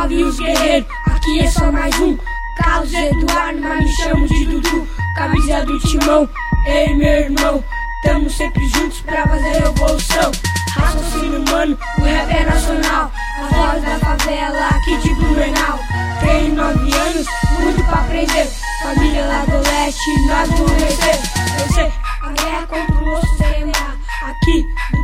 salve os guerreiros, aqui é só mais um. Carlos Eduardo, mas me chamo de Dudu. Camisa do Timão, ei meu irmão, tamo sempre juntos pra fazer revolução. Raciocínio humano, o rap é nacional, a voz da favela aqui de Blumenau. Tenho 9 anos, muito pra aprender, família lá do leste, nós vamos vencer. Vencer a guerra contra o sistema aqui